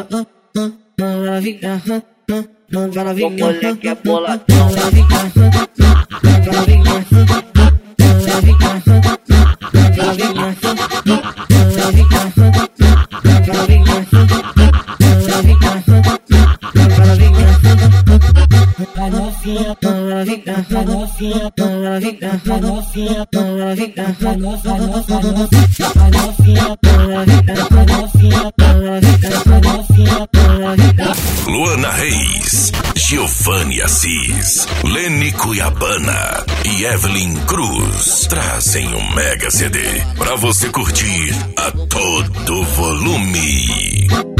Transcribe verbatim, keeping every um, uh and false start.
novinha, O moleque é boladão. Luana Reis, Giovanni Assis, Lene Cuiabana e Evelyn Cruz trazem um mega C D pra você curtir a todo volume.